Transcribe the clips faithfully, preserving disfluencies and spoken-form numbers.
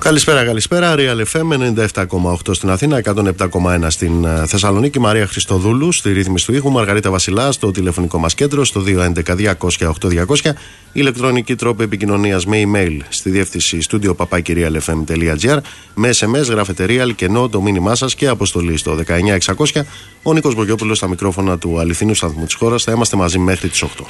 Καλησπέρα, καλησπέρα. Real εφ εμ ενενήντα επτά κόμμα οκτώ στην Αθήνα, εκατόν επτά κόμμα ένα στην Θεσσαλονίκη. Μαρία Χριστοδούλου στη ρύθμιση του ήχου. Μαργαρίτα Βασιλά στο τηλεφωνικό μας κέντρο στο δύο έντεκα διακόσια οκτώ διακόσια. Ηλεκτρονική τρόπη επικοινωνίας με email στη διεύθυνση studio παπάκι real εφ εμ τελεία τζι άρ. Με ες εμ ες γράφετε real και ενώ το μήνυμά σας και αποστολή στο δεκαεννιά εξακόσια. Ο Νίκος Μπογιόπουλος στα μικρόφωνα του αληθινού σταθμού της χώρας. Θα είμαστε μαζί μέχρι τις οκτώ.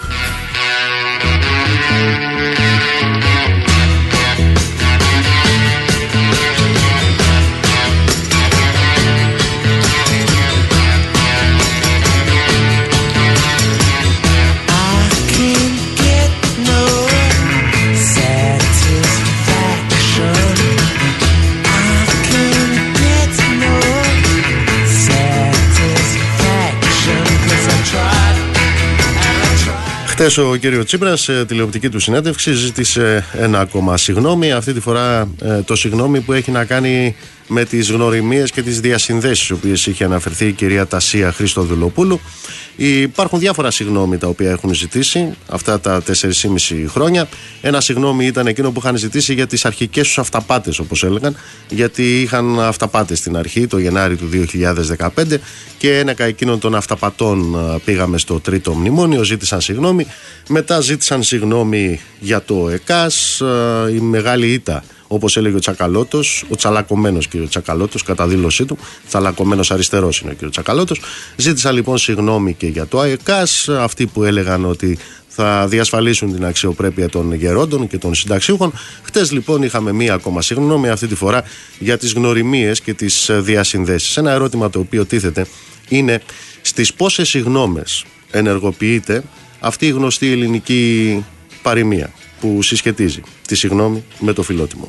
Χτες ο κύριο Τσίπρας σε τηλεοπτική του συνέντευξη ζήτησε ένα ακόμα συγγνώμη. Αυτή τη φορά ε, το συγγνώμη που έχει να κάνει με τις γνωριμίες και τις διασυνδέσεις στις οποίες είχε αναφερθεί η κυρία Τασία Χριστοδουλοπούλου. Υπάρχουν διάφορα συγγνώμη τα οποία έχουν ζητήσει αυτά τα τέσσερα και μισό χρόνια. Ένα συγγνώμη ήταν εκείνο που είχαν ζητήσει για τις αρχικές τους αυταπάτες, όπως έλεγαν, γιατί είχαν αυταπάτες στην αρχή, το Γενάρη του δύο χιλιάδες δεκαπέντε, και ένεκα εκείνων των αυταπατών πήγαμε στο τρίτο μνημόνιο, ζήτησαν συγγνώμη. Μετά ζήτησαν συγγνώμη για το ΕΚΑΣ, η μεγάλη ήττα, όπως έλεγε ο Τσακαλώτος, ο τσαλακωμένος κύριο Τσακαλώτος, κατά δήλωσή του, τσαλακωμένος αριστερός είναι ο κύριο Τσακαλώτος. Ζήτησαν λοιπόν συγγνώμη και για το ΑΕΚΑΣ, αυτοί που έλεγαν ότι θα διασφαλίσουν την αξιοπρέπεια των γερόντων και των συνταξιούχων. Χτες λοιπόν είχαμε μία ακόμα συγγνώμη, αυτή τη φορά για τις γνωριμίες και τις διασυνδέσεις. Ένα ερώτημα το οποίο τίθεται είναι στις πόσες συγγνώμες ενεργοποιείται αυτή η γνωστή ελληνική παροιμία που συσχετίζει τη συγγνώμη με το φιλότιμο.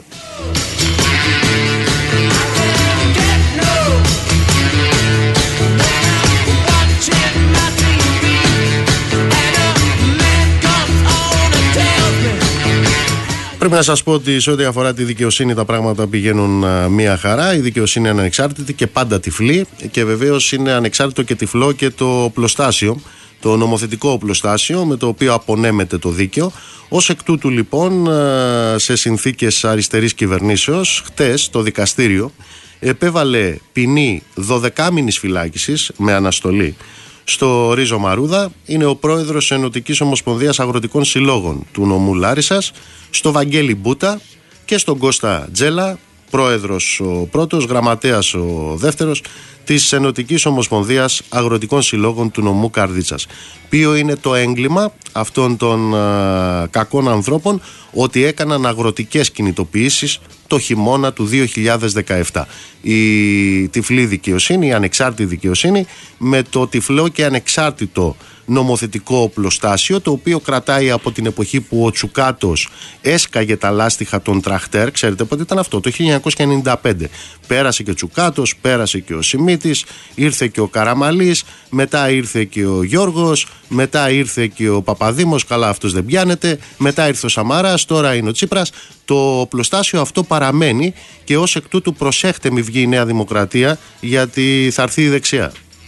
Πρέπει να σας πω ότι σε ό,τι αφορά τη δικαιοσύνη τα πράγματα πηγαίνουν α, μία χαρά. Η δικαιοσύνη είναι ανεξάρτητη και πάντα τυφλή, και βεβαίως είναι ανεξάρτητο και τυφλό και το οπλοστάσιο, το νομοθετικό οπλοστάσιο με το οποίο απονέμεται το δίκαιο. Ως εκ τούτου λοιπόν, σε συνθήκες αριστερής κυβερνήσεως, χτες το δικαστήριο επέβαλε ποινή δωδεκάμηνης φυλάκισης με αναστολή στο Ρίζο Μαρούδα, είναι ο πρόεδρος Ενωτικής Ομοσπονδίας Αγροτικών Συλλόγων του νομού Λάρισσας, στο Βαγγέλη Μπούτα και στον Κώστα Τζέλα, πρόεδρος ο πρώτος, γραμματέας ο δεύτερος της Ενωτικής Ομοσπονδίας Αγροτικών Συλλόγων του νομού Καρδίτσας. Ποιο είναι το έγκλημα αυτών των α, κακών ανθρώπων? Ότι έκαναν αγροτικές κινητοποιήσεις το χειμώνα του δύο χιλιάδες δεκαεπτά. Η τυφλή δικαιοσύνη, η ανεξάρτητη δικαιοσύνη, με το τυφλό και ανεξάρτητο νομοθετικό οπλοστάσιο, το οποίο κρατάει από την εποχή που ο Τσουκάτος έσκαγε τα λάστιχα των τραχτέρ. Ξέρετε πότε ήταν αυτό? Το χίλια εννιακόσια ενενήντα πέντε. Πέρασε και ο Τσουκάτος, πέρασε και ο Σιμίτης, ήρθε και ο Καραμαλής, μετά ήρθε και ο Γιώργος, μετά ήρθε και ο Παπαδήμος, καλά αυτός δεν πιάνεται, μετά ήρθε ο Σαμαράς, τώρα είναι ο Τσίπρας. Το οπλοστάσιο αυτό παραμένει και ως εκ τούτου προσέχτε μη βγει η Νέα Δημοκρατία, γιατί θα έρθει η δεξιά.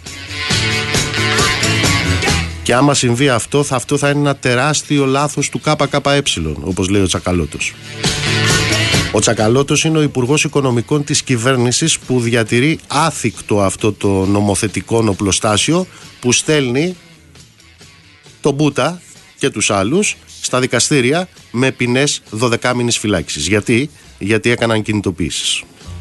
Και άμα συμβεί αυτό, θα, αυτό θα είναι ένα τεράστιο λάθος του ΚΚΕ, όπως λέει ο Τσακαλώτος. Ο Τσακαλώτος είναι ο Υπουργός Οικονομικών της κυβέρνησης που διατηρεί άθικτο αυτό το νομοθετικό οπλοστάσιο, που στέλνει τον Μπούτα και τους άλλους στα δικαστήρια με ποινές δωδεκάμηνης φυλάκισης. Γιατί? Γιατί έκαναν κινητοποιήσεις.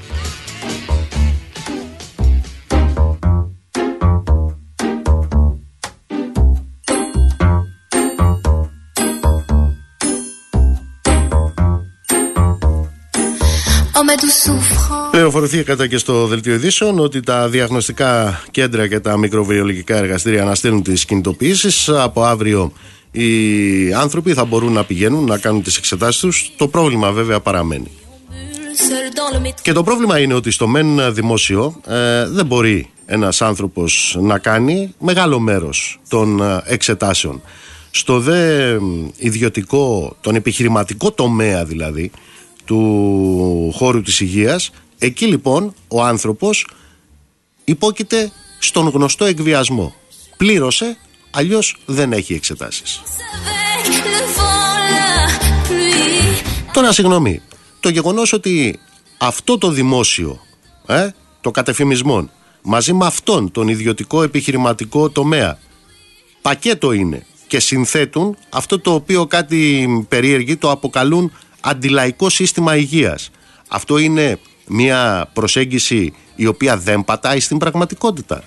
Πληροφορηθήκατε και στο δελτίο ειδήσεων ότι τα διαγνωστικά κέντρα και τα μικροβιολογικά εργαστήρια αναστέλνουν τις κινητοποιήσεις. Από αύριο οι άνθρωποι θα μπορούν να πηγαίνουν να κάνουν τις εξετάσεις τους. Το πρόβλημα βέβαια παραμένει. Και το πρόβλημα είναι ότι στο μεν δημόσιο ε, δεν μπορεί ένας άνθρωπος να κάνει μεγάλο μέρος των εξετάσεων. Στο δε ιδιωτικό, τον επιχειρηματικό τομέα δηλαδή, του χώρου της υγείας, εκεί λοιπόν ο άνθρωπος υπόκειται στον γνωστό εκβιασμό. Πλήρωσε, αλλιώς δεν έχει εξετάσεις. Τώρα συγγνώμη, το γεγονός ότι αυτό το δημόσιο, ε, το κατεφημισμόν, μαζί με αυτόν τον ιδιωτικό επιχειρηματικό τομέα, πακέτο είναι και συνθέτουν αυτό το οποίο κάτι περίεργοι το αποκαλούν αντιλαϊκό σύστημα υγείας. Αυτό είναι μια προσέγγιση η οποία δεν πατάει στην πραγματικότητα.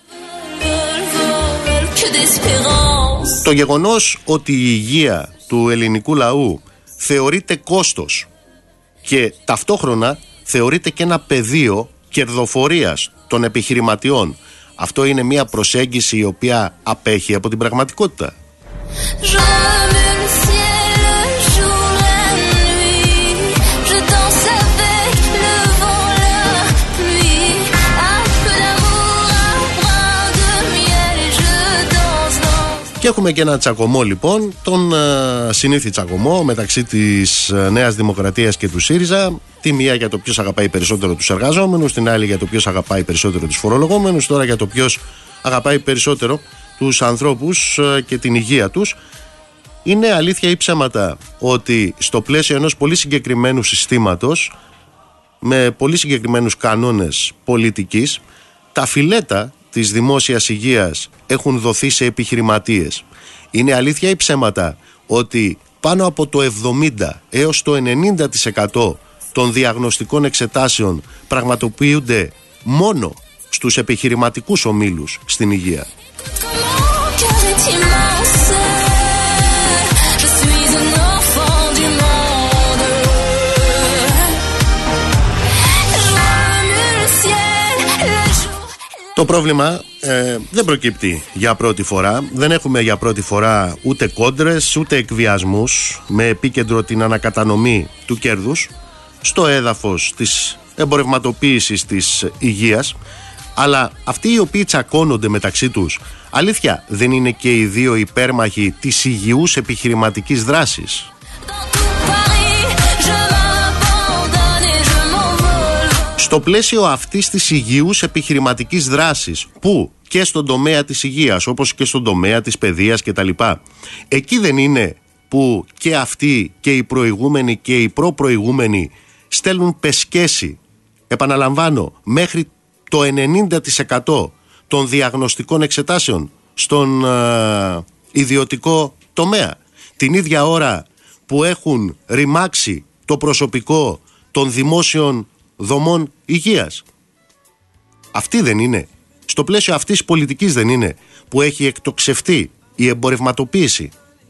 Το γεγονός ότι η υγεία του ελληνικού λαού θεωρείται κόστος και ταυτόχρονα θεωρείται και ένα πεδίο κερδοφορίας των επιχειρηματιών, αυτό είναι μια προσέγγιση η οποία απέχει από την πραγματικότητα. Και έχουμε και ένα τσακωμό λοιπόν, τον uh, συνήθι τσακωμό μεταξύ της uh, Νέας Δημοκρατίας και του ΣΥΡΙΖΑ. Τη μία για το ποιος αγαπάει περισσότερο τους εργαζόμενους, την άλλη για το ποιος αγαπάει περισσότερο τους φορολογόμενους, τώρα για το ποιος αγαπάει περισσότερο τους ανθρώπους uh, και την υγεία τους. Είναι αλήθεια ή ψέματα ότι στο πλαίσιο ενός πολύ συγκεκριμένου συστήματος, με πολύ συγκεκριμένους κανόνες πολιτικής, τα φιλέτα της δημόσιας υγείας έχουν δοθεί σε επιχειρηματίες? Είναι αλήθεια ή ψέματα ότι πάνω από το εβδομήντα έως το ενενήντα τοις εκατό των διαγνωστικών εξετάσεων πραγματοποιούνται μόνο στους επιχειρηματικούς ομίλους στην υγεία? Το πρόβλημα ε, δεν προκύπτει για πρώτη φορά. Δεν έχουμε για πρώτη φορά ούτε κόντρες ούτε εκβιασμούς με επίκεντρο την ανακατανομή του κέρδους στο έδαφος της εμπορευματοποίησης της υγείας. Αλλά αυτοί οι οποίοι τσακώνονται μεταξύ τους, αλήθεια δεν είναι και οι δύο υπέρμαχοι της υγιούς επιχειρηματικής δράσης? Στο πλαίσιο αυτής της υγιούς επιχειρηματικής δράσης, που και στον τομέα της υγείας όπως και στον τομέα της παιδείας κτλ., εκεί δεν είναι που και αυτοί και οι προηγούμενοι και οι προπροηγούμενοι στέλνουν πεσκέση, επαναλαμβάνω, μέχρι το ενενήντα τοις εκατό των διαγνωστικών εξετάσεων στον ε, ιδιωτικό τομέα, την ίδια ώρα που έχουν ρημάξει το προσωπικό των δημόσιων δομών υγείας? Αυτή δεν είναι? Στο πλαίσιο αυτής της πολιτικής δεν είναι που έχει εκτοξευτεί η εμπορευματοποίηση?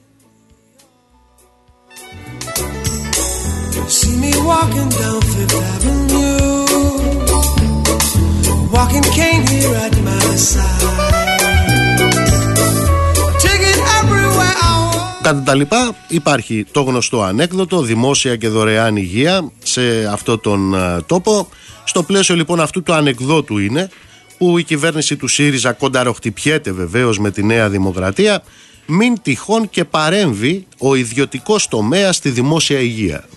Κατά τα λοιπά, υπάρχει το γνωστό ανέκδοτο, δημόσια και δωρεάν υγεία σε αυτό τον uh, τόπο. Στο πλαίσιο λοιπόν αυτού του ανεκδότου είναι που η κυβέρνηση του ΣΥΡΙΖΑ κονταροχτυπιέται βεβαίως με τη Νέα Δημοκρατία, μην τυχόν και παρέμβει ο ιδιωτικός τομέας στη δημόσια υγεία.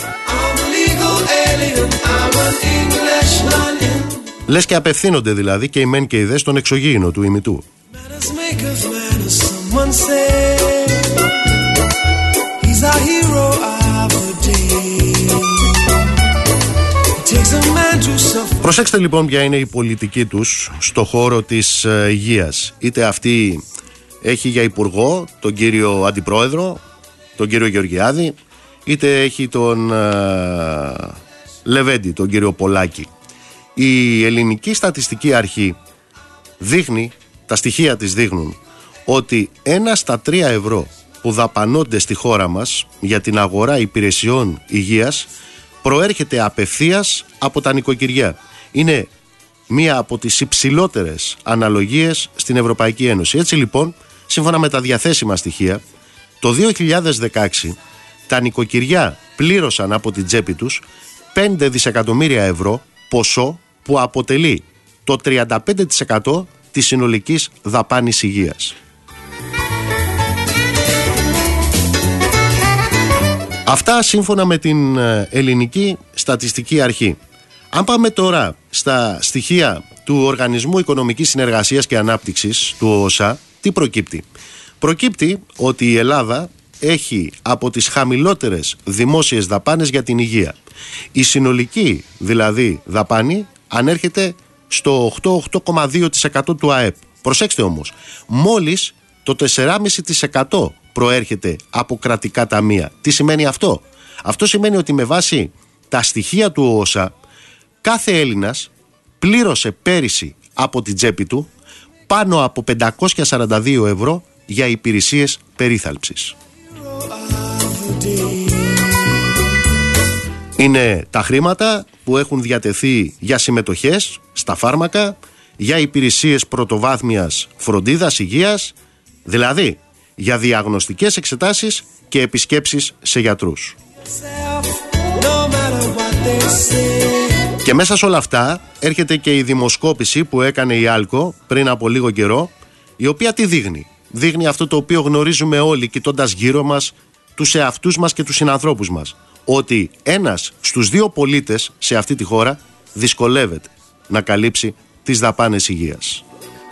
Λες και απευθύνονται δηλαδή και οι μεν και οι δε στον εξωγήινο του ημιτού. Προσέξτε λοιπόν ποια είναι η πολιτική τους στο χώρο της ε, υγείας. Είτε αυτή έχει για υπουργό τον κύριο Αντιπρόεδρο, τον κύριο Γεωργιάδη, είτε έχει τον ε, Λεβέντη, τον κύριο Πολάκη. Η Ελληνική Στατιστική Αρχή δείχνει, τα στοιχεία της δείχνουν, ότι ένα στα τρία ευρώ που δαπανώνται στη χώρα μας για την αγορά υπηρεσιών υγείας προέρχεται απευθείας από τα νοικοκυριά. Είναι μία από τις υψηλότερες αναλογίες στην Ευρωπαϊκή Ένωση. Έτσι λοιπόν, σύμφωνα με τα διαθέσιμα στοιχεία, το δύο χιλιάδες δεκαέξι τα νοικοκυριά πλήρωσαν από την τσέπη τους πέντε δισεκατομμύρια ευρώ, ποσό που αποτελεί το τριάντα πέντε τοις εκατό της συνολικής δαπάνης υγείας. Αυτά σύμφωνα με την Ελληνική Στατιστική Αρχή. Αν πάμε τώρα στα στοιχεία του Οργανισμού Οικονομικής Συνεργασίας και Ανάπτυξης, του ΟΣΑ, τι προκύπτει? Προκύπτει ότι η Ελλάδα έχει από τις χαμηλότερες δημόσιες δαπάνες για την υγεία. Η συνολική δηλαδή δαπάνη ανέρχεται στο οκτώ με οκτώ κόμμα δύο τοις εκατό του ΑΕΠ. Προσέξτε όμως, μόλις το τέσσερα κόμμα πέντε τοις εκατό προέρχεται από κρατικά ταμεία. Τι σημαίνει αυτό? Αυτό σημαίνει ότι με βάση τα στοιχεία του ΟΣΑ, κάθε Έλληνας πλήρωσε πέρυσι από την τσέπη του πάνω από πεντακόσια σαράντα δύο ευρώ για υπηρεσίες περίθαλψης. Είναι τα χρήματα που έχουν διατεθεί για συμμετοχές στα φάρμακα, για υπηρεσίες πρωτοβάθμιας φροντίδας υγείας, δηλαδή για διαγνωστικές εξετάσεις και επισκέψεις σε γιατρούς. Και μέσα σε όλα αυτά έρχεται και η δημοσκόπηση που έκανε η Άλκο πριν από λίγο καιρό, η οποία τι δείχνει? Δείχνει αυτό το οποίο γνωρίζουμε όλοι κοιτώντας γύρω μας, τους εαυτούς μας και τους συνανθρώπους μας, ότι ένας στους δύο πολίτες σε αυτή τη χώρα δυσκολεύεται να καλύψει τις δαπάνες υγείας.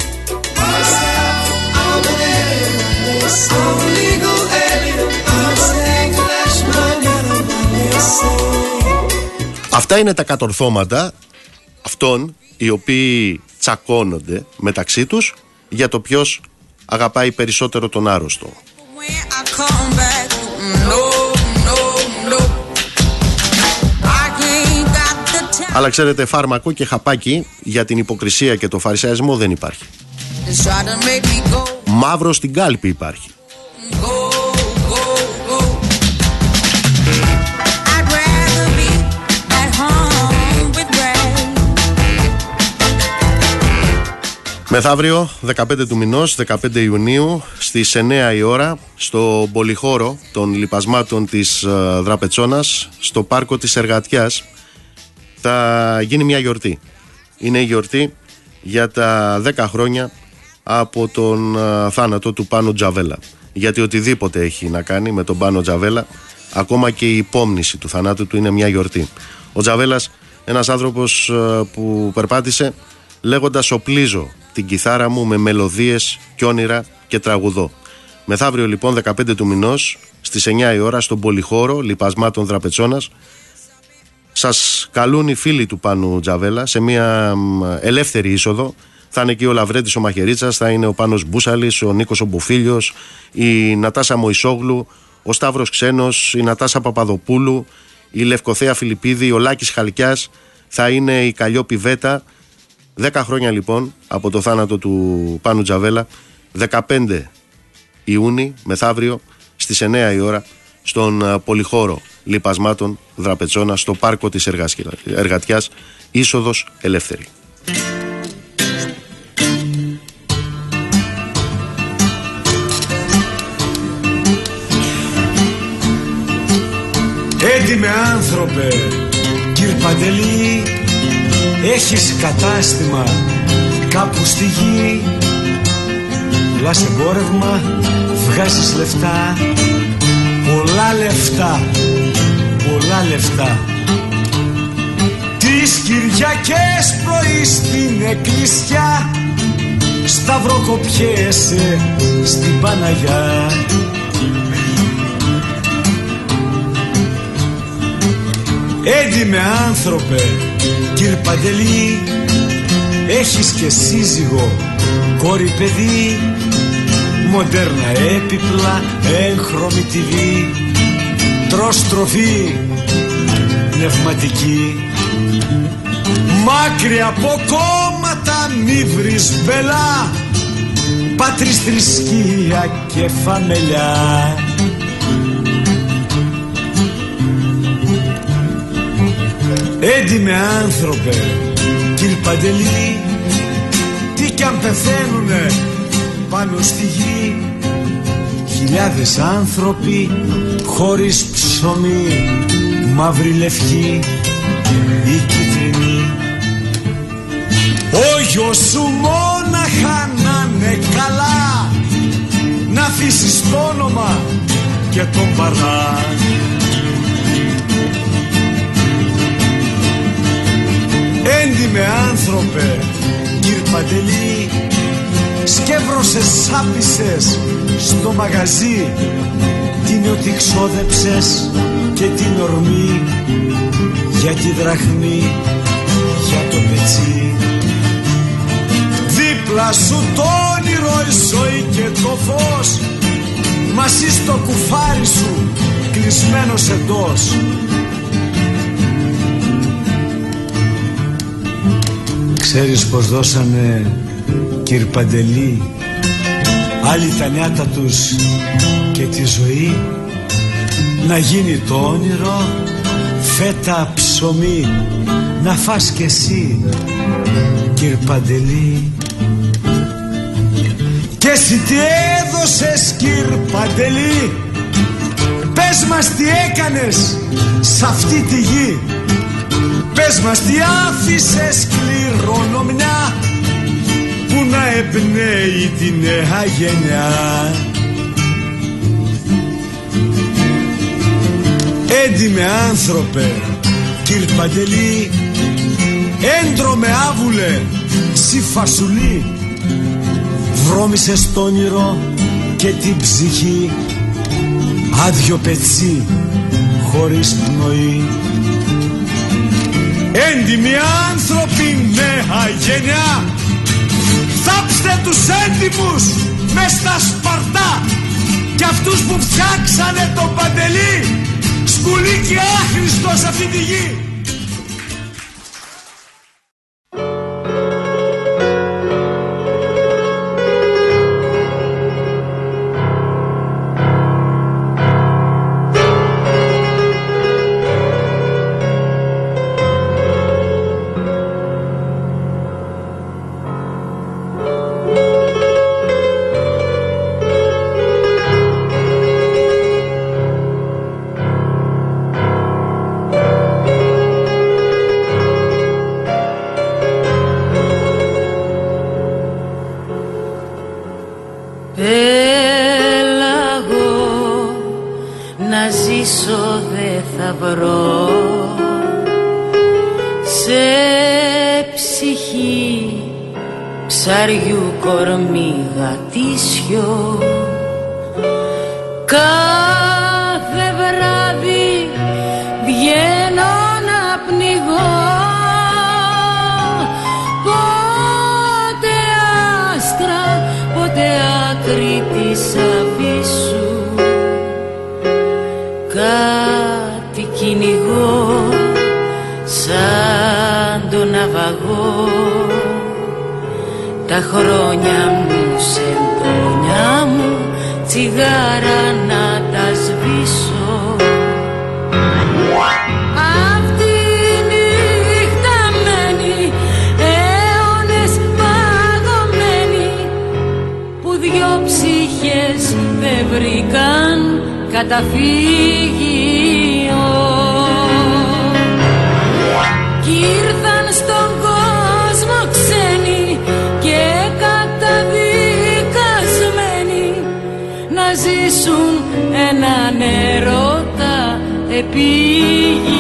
Αυτά είναι τα κατορθώματα αυτών οι οποίοι τσακώνονται μεταξύ τους για το ποιος αγαπάει περισσότερο τον άρρωστο. Αλλά ξέρετε, φάρμακο και χαπάκι για την υποκρισία και το φαρισαϊσμό δεν υπάρχει. Μαύρο στην κάλπη υπάρχει. Μεθαύριο, δεκαπέντε του μηνός, δεκαπέντε Ιουνίου, στις εννέα η ώρα, στο πολυχώρο των λιπασμάτων της uh, Δραπετσώνας, στο πάρκο της Εργατιάς, θα γίνει μια γιορτή. Είναι η γιορτή για τα δέκα χρόνια από τον uh, θάνατο του Πάνου Τζαβέλα. Γιατί οτιδήποτε έχει να κάνει με τον Πάνο Τζαβέλα, ακόμα και η υπόμνηση του θανάτου του είναι μια γιορτή. Ο Τζαβέλας, ένας άνθρωπος uh, που περπάτησε λέγοντας «Οπλίζω την κιθάρα μου με μελωδίες κι όνειρα και τραγουδώ». Μεθαύριο λοιπόν δεκαπέντε του μηνός στις εννέα η ώρα στον πολυχώρο λιπασμάτων Δραπετσώνας σας καλούν οι φίλοι του Πάνου Τζαβέλα σε μια ελεύθερη είσοδο. Θα είναι εκεί ο Λαβρέντης ο Μαχαιρίτσας, θα είναι ο Πάνος Μπούσαλης, ο Νίκος ο Μπουφίλιος, η Νατάσα Μωυσόγλου, ο Σταύρος Ξένος, η Νατάσα Παπαδοπούλου, η Λευκοθέα Φιλιππίδη, ο Λάκης Χαλκιάς, θα είναι η Καλλιόπη Βέτα. Δέκα χρόνια λοιπόν από το θάνατο του Πάνου Τζαβέλα, δεκαπέντε Ιούνιου μεθαύριο στις εννέα η ώρα στον πολυχώρο λιπασμάτων Δραπετσώνα στο πάρκο της Εργατιάς, είσοδος ελεύθερη. Έντιμε άνθρωπε, κύρ Παντελή, έχεις κατάστημα κάπου στη γη. Πουλάς εμπόρευμα, βγάζεις λεφτά, πολλά λεφτά, πολλά λεφτά. Τις Κυριακές πρωί στην εκκλησιά σταυροκοπιέσαι στην Παναγιά. Έντιμε άνθρωπε, κύρ Παντελή, έχεις και σύζυγο, κόρη παιδί, μοντέρνα έπιπλα, έγχρωμη τι βι, τρως τροφή πνευματική. Μάκρυ από κόμματα μη βρεις μπελά, πάτρις, θρησκεία και φαμελιά. Έντιμε άνθρωπε, κύρ Παντελή, τι κι αν πεθαίνουνε πάνω στη γη, χιλιάδες άνθρωποι χωρίς ψωμί, μαύρη, λευκή ή κίτρινη. Ο γιος σου μόναχα να είναι καλά, να αφήσεις το όνομα και τον παρά. Έντιμε άνθρωπε, κύρ Παντελή, σκεύρωσες, σάπισες στο μαγαζί, τι είναι ότι ξόδεψες και την ορμή για τη δραχμή, για το πετσί. Δίπλα σου το όνειρο, η ζωή και το φως, μαζί στο κουφάρι σου κλεισμένος εντός. Ξέρεις πως δώσανε, κυρ Παντελή, άλλοι τα νιάτα τους και τη ζωή, να γίνει το όνειρο φέτα ψωμί, να φας κι εσύ, κυρ Παντελή. Και εσύ τι έδωσες, κυρ Παντελή, πες μας τι έκανες σ' αυτή τη γη. Πες μας τι άφησες κληρονομιά που να εμπνέει τη νέα γενιά. Έντιμε άνθρωπε, κυρ Παντελή, έντρομε άβουλε, σι φασουλή, βρώμησες το όνειρο και την ψυχή, άδειο πετσί χωρίς πνοή. Έντιμοι άνθρωποι, νέα γενιά, θάψτε τους έντιμους μες στα Σπαρτά και αυτούς που φτιάξανε τον Παντελή σκουλί και άχρηστο σε αυτή τη γη. Ψαριού κορμί γατήσιο, κάθε βράδυ βγαίνω να πνιγώ. Πότε άστρα, πότε άκρη της αφήσου, κάτι κυνηγώ σαν τον ναυαγό. Τα χρόνια μου σε εντόνια μου, τσιγάρα να τα σβήσω. Αυτή η νύχτα μένει, αιώνες παγωμένοι, που δυο ψυχές δεν βρήκαν καταφύγιο. Κι ήρθαν στον κόσμο ξένοι και καταδικασμένοι να ζήσουν έναν έρωτα επίγειο.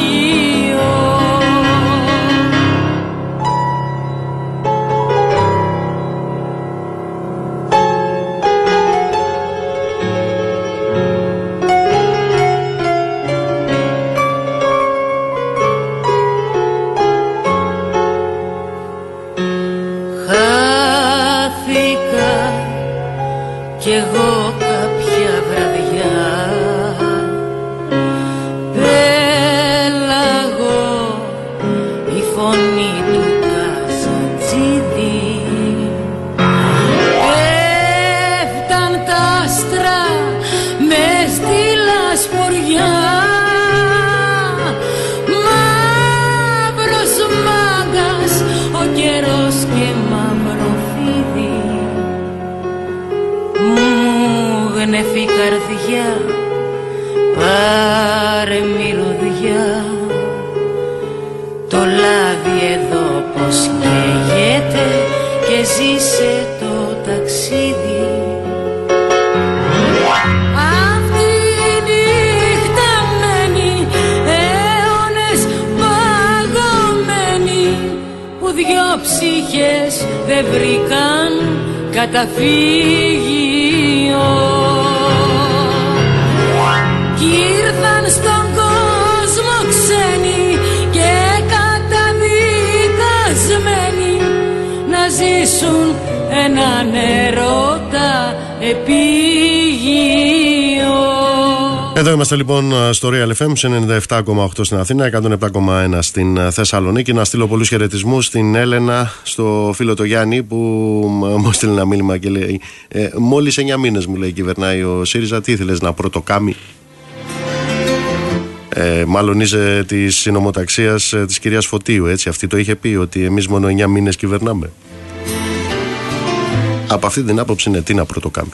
Κι εγώ κάποια βραδιά πέλαγω η φωνή του Καζαντζίδη. Πέφταν τα άστρα μες στη λασποριά, μαύρος μάγκας ο καιρός και μαύρο φίδι. Γνεφή καρδιά, πάρε μυρωδιά, το λάδι εδώ πως καίγεται και ζήσε το ταξίδι. Αυτή η νύχτα μένει, αιώνες παγωμένοι, που δυο ψυχές δεν βρήκαν καταφύγιο. κι ήρθαν στον κόσμο ξένοι και καταδικασμένοι να ζήσουν έναν ερώτα επίγειο. Εδώ είμαστε λοιπόν στο Real εφ εμ σε ενενήντα επτά κόμμα οκτώ στην Αθήνα, εκατόν επτά κόμμα ένα στην Θεσσαλονίκη. Να στείλω πολλούς χαιρετισμούς στην Έλενα, στο φίλο το Γιάννη που μου στείλει ένα μήνυμα και λέει ε, μόλις εννιά μήνες μου λέει κυβερνάει ο ΣΥΡΙΖΑ, τι ήθελες να πρωτοκάμει? Ε, μάλλον είσαι της συνομοταξίας ε, της κυρίας Φωτίου, έτσι, αυτή το είχε πει ότι εμείς μόνο εννιά μήνες κυβερνάμε. Από αυτή την άποψη είναι τι να πρωτοκάμει.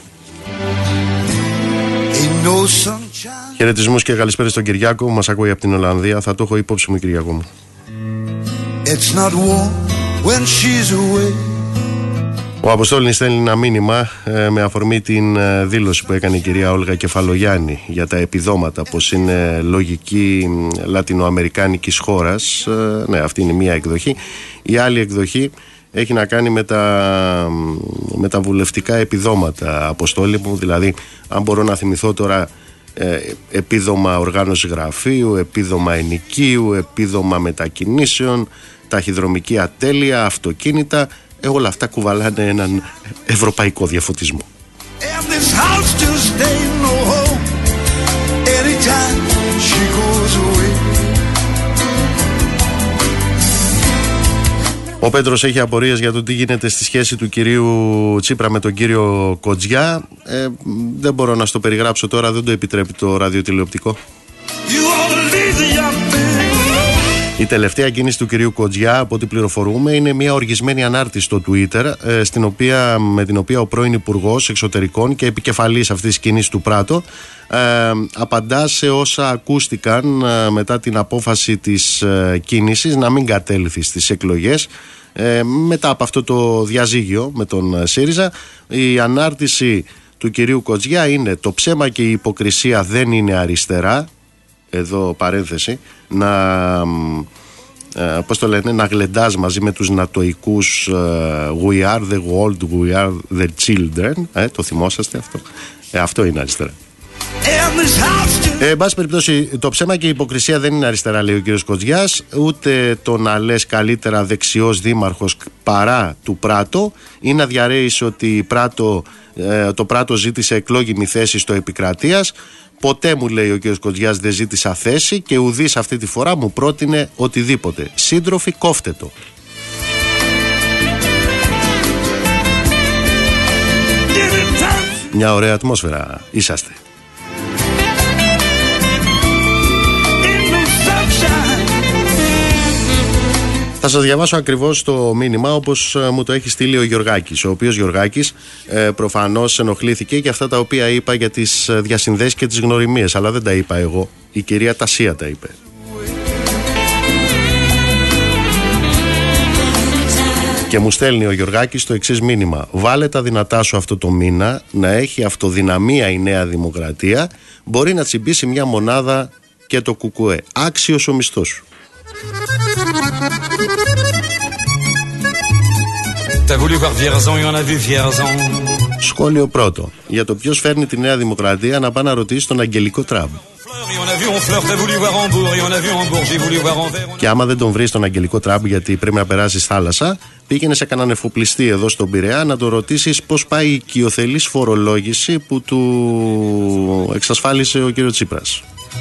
Χαιρετισμούς και καλησπέρα στον Κυριάκο που μας ακούει από την Ολλανδία. Θα το έχω υπόψη μου, Κυριάκο μου. It's not war when she's away. Ο Αποστόλης στέλνει ένα μήνυμα ε, με αφορμή την ε, δήλωση που έκανε η κυρία Όλγα Κεφαλογιάννη για τα επιδόματα, πως είναι λογική ε, λατινοαμερικάνικης χώρας. Ε, ναι, αυτή είναι μία εκδοχή. Η άλλη εκδοχή έχει να κάνει με τα, με τα βουλευτικά επιδόματα, Αποστόλη μου. Δηλαδή, αν μπορώ να θυμηθώ τώρα, ε, επίδομα οργάνωση γραφείου, επίδομα ενοικίου, επίδομα μετακινήσεων, ταχυδρομική ατέλεια, αυτοκίνητα, ε, όλα αυτά κουβαλάνε έναν ευρωπαϊκό διαφωτισμό. Ο Πέτρος έχει απορίες για το τι γίνεται στη σχέση του κυρίου Τσίπρα με τον κύριο Κοτζιά. Ε, δεν μπορώ να στο περιγράψω τώρα, δεν το επιτρέπει το ραδιοτηλεοπτικό. Η τελευταία κίνηση του κυρίου Κοτζιά, από ό,τι πληροφορούμε, είναι μια οργισμένη ανάρτηση στο Twitter, ε, στην οποία, με την οποία ο πρώην Υπουργός Εξωτερικών και επικεφαλής αυτής της κίνησης του Πράτο ε, απαντά σε όσα ακούστηκαν ε, μετά την απόφαση της ε, κίνησης να μην κατέλθει στις εκλογές. Ε, μετά από αυτό το διαζύγιο με τον ΣΥΡΙΖΑ, η ανάρτηση του κυρίου Κοτζιά είναι «Το ψέμα και η υποκρισία δεν είναι αριστερά». Εδώ παρένθεση, να, ε, πώς το λένε, να γλεντάς μαζί με τους νατοικούς ε, «We are the world, we are the children». Ε, το θυμόσαστε αυτό? Ε, αυτό είναι αριστερά. Ε, εν πάση περιπτώσει, το ψέμα και η υποκρισία δεν είναι αριστερά, λέει ο κύριος Κοτζιάς. Ούτε το να λες καλύτερα δεξιός δήμαρχος παρά του Πράτο, ή να διαρρέεις ότι Πράτο, ε, το Πράτο ζήτησε εκλόγιμη θέση στο Επικρατείας. Ποτέ, μου λέει ο κύριος Κοτζιάς, δεν ζήτησα θέση και ουδής αυτή τη φορά μου πρότεινε οτιδήποτε. Σύντροφοι, κόφτε το. Μια ωραία ατμόσφαιρα είσαστε. Θα σας διαβάσω ακριβώς το μήνυμα όπως μου το έχει στείλει ο Γιωργάκης, ο οποίος Γιωργάκης ε, προφανώς ενοχλήθηκε για αυτά τα οποία είπα για τις διασυνδέσεις και τις γνωριμίες, αλλά δεν τα είπα εγώ, η κυρία Τασία τα είπε. Και μου στέλνει ο Γιωργάκης το εξής μήνυμα: βάλε τα δυνατά σου αυτό το μήνα, να έχει αυτοδυναμία η Νέα Δημοκρατία, μπορεί να τσιμπήσει μια μονάδα και το κουκουέ. Άξιος ο μισθός σου. Σχόλιο πρώτο. Για το ποιος φέρνει τη Νέα Δημοκρατία, να πάει να ρωτήσει τον Αγγελικό Τραμπ. Και άμα δεν τον βρει τον Αγγελικό Τραμπ, γιατί πρέπει να περάσει θάλασσα, πήγαινε σε κανέναν εφοπλιστή εδώ στον Πειραιά να το ρωτήσεις πώς πάει η οικειοθελής φορολόγηση που του εξασφάλισε ο κύριος Τσίπρας.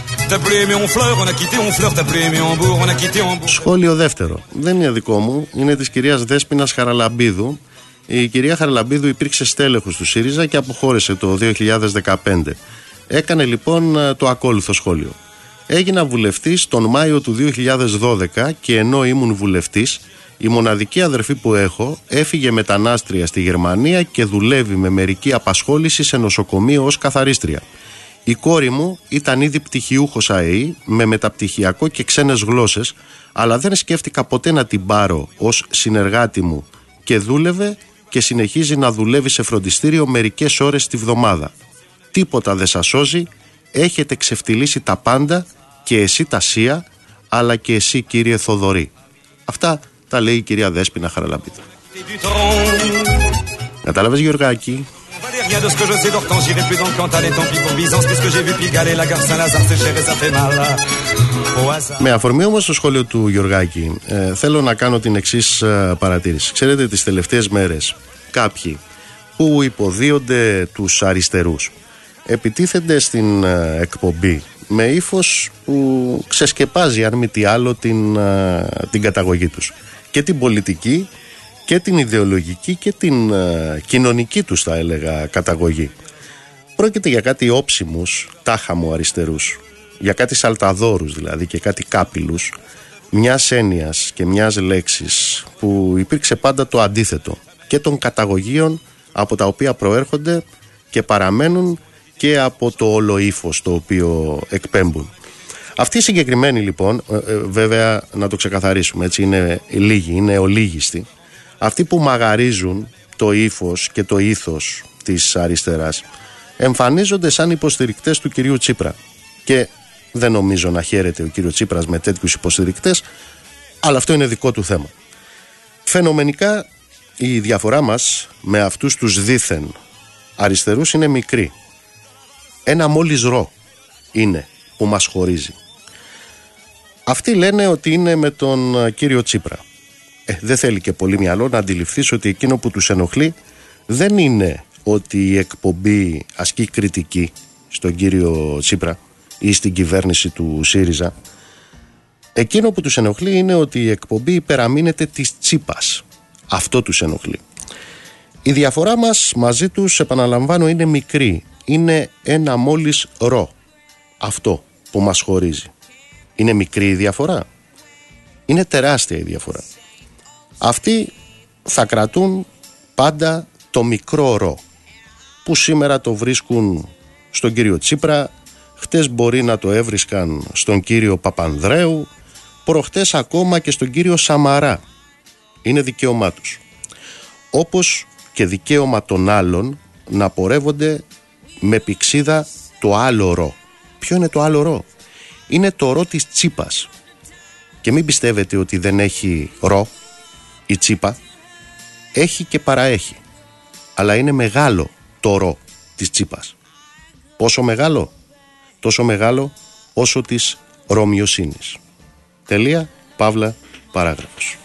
Σχόλιο δεύτερο. Δεν είναι δικό μου, είναι της κυρίας Δέσποινας Χαραλαμπίδου. Η κυρία Χαραλαμπίδου υπήρξε στέλεχος του ΣΥΡΙΖΑ και αποχώρησε το δύο χιλιάδες δεκαπέντε. Έκανε λοιπόν το ακόλουθο σχόλιο. Έγινα βουλευτής τον Μάιο του δύο χιλιάδες δώδεκα και ενώ ήμουν βουλευτής, η μοναδική αδερφή που έχω έφυγε μετανάστρια στη Γερμανία και δουλεύει με μερική απασχόληση σε νοσοκομείο ως καθαρίστρια. Η κόρη μου ήταν ήδη πτυχιούχος ΑΕΗ με μεταπτυχιακό και ξένες γλώσσες, αλλά δεν σκέφτηκα ποτέ να την πάρω ως συνεργάτη μου και δούλευε και συνεχίζει να δουλεύει σε φροντιστήριο μερικές ώρες τη βδομάδα. Τίποτα δεν σας σώζει, έχετε ξεφτυλίσει τα πάντα και εσύ Τασία, αλλά και εσύ κύριε Θοδωρή. Αυτά τα λέει η κυρία Δέσποινα Χαραλαμπίδου. Κατάλαβες, Γιωργάκη? rien de ce que je sais d'Hortense, j'irai plus dans le Cantal et tant pis pour Byzance, puisque j'ai vu Pigalle, la gare Saint-Lazare, c'est cher et ça fait mal. Με αφορμή όμως στο σχόλιο του Γιωργάκη, ε, θέλω να κάνω την εξής ε, παρατήρηση. Ξέρετε, τις τελευταίες μέρες κάποιοι που υποδίονται τους αριστερούς επιτίθενται στην ε, εκπομπή με ύφος που ξεσκεπάζει, αν μη τι άλλο, την, ε, την καταγωγή τους. Και την πολιτική και την ιδεολογική και την ε, κοινωνική τους, θα έλεγα, καταγωγή. Πρόκειται για κάτι όψιμους, τάχαμο αριστερούς, για κάτι σαλταδόρους δηλαδή και κάτι κάπηλους, μιας έννοιας και μιας λέξης που υπήρξε πάντα το αντίθετο και των καταγωγίων από τα οποία προέρχονται και παραμένουν και από το όλο ύφος το οποίο εκπέμπουν. Αυτοί οι συγκεκριμένοι λοιπόν, βέβαια να το ξεκαθαρίσουμε, έτσι, είναι λίγοι, είναι ολίγιστοι, αυτοί που μαγαρίζουν το ύφος και το ήθος της αριστεράς εμφανίζονται σαν υποστηρικτές του κυρίου Τσίπρα και δεν νομίζω να χαίρεται ο κύριος Τσίπρας με τέτοιους υποστηρικτές, αλλά αυτό είναι δικό του θέμα. Φαινομενικά η διαφορά μας με αυτούς τους δήθεν αριστερούς είναι μικρή. Ένα μόλις ρο είναι που μας χωρίζει. Αυτοί λένε ότι είναι με τον κύριο Τσίπρα. Ε, δεν θέλει και πολύ μυαλό να αντιληφθείς ότι εκείνο που τους ενοχλεί δεν είναι ότι η εκπομπή ασκεί κριτική στον κύριο Τσίπρα ή στην κυβέρνηση του ΣΥΡΙΖΑ. Εκείνο που τους ενοχλεί είναι ότι η εκπομπή υπεραμείνεται της Τσίπας. Αυτό τους ενοχλεί. Η διαφορά μας μαζί τους, επαναλαμβάνω, είναι μικρή. Είναι ένα μόλις ρο. Αυτό που μας χωρίζει. Είναι μικρή η διαφορά? Είναι τεράστια η διαφορά. Αυτοί θα κρατούν πάντα το μικρό ρο, που σήμερα το βρίσκουν στον κύριο Τσίπρα, χτες μπορεί να το έβρισκαν στον κύριο Παπανδρέου, προχτές ακόμα και στον κύριο Σαμαρά. Είναι δικαίωμά τους. Όπως και δικαίωμα των άλλων να πορεύονται με πηξίδα το άλλο ρο. Ποιο είναι το άλλο ρο? Είναι το ρο της Τσίπας. Και μην πιστεύετε ότι δεν έχει ρο η Τσίπα. Έχει και παραέχει. Αλλά είναι μεγάλο το ρο της Τσίπας. Πόσο μεγάλο? Τόσο μεγάλο όσο της Ρωμιοσύνης. Τελεία, παύλα, παράγραφος.